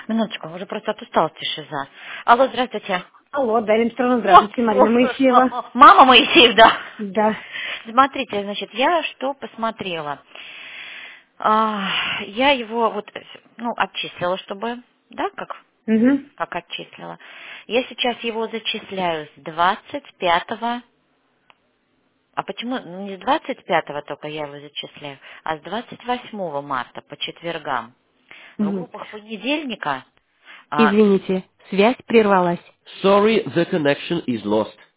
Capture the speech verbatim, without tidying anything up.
Минуточку, уже просто от усталости шиза. Алло, здравствуйте. Алло, Дарья Петровна, О, здравствуйте, Марина Моисеева. о, мама Моисеев, да. Да. Смотрите, значит, я что посмотрела. А, я его вот, ну, отчислила, чтобы, да, как, Угу. как отчислила. Я сейчас его зачисляю с двадцать пятого. А почему ну, не с двадцать пятого только я его зачисляю, а с двадцать восьмого марта по четвергам? Угу. Группах понедельника. а, Извините, связь прервалась. Sorry, the connection is lost.